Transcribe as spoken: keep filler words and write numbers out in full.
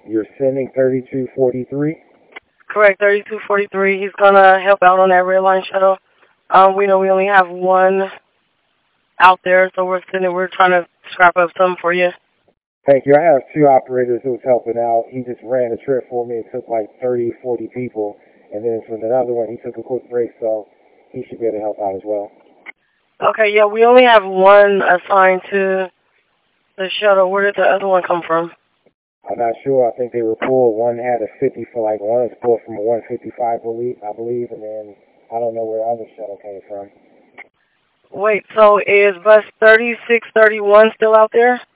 You're sending thirty-two forty-three? Correct, thirty-two forty-three. He's going to help out on that red line shuttle. Um, we know we only have one out there, so we're sending, we're trying to scrap up some for you. Thank you. I have two operators who was helping out. He just ran a trip for me. It took like thirty, forty people. And then for another one, he took a quick break, so he should be able to help out as well. Okay, yeah, we only have one assigned to the shuttle. Where did the other one come from? I'm not sure. I think they were pulled. One had a fifty for like one was pulled from a one fifty-five, I believe, and then I don't know where the other shuttle came from. Wait, so is bus thirty-six thirty-one still out there?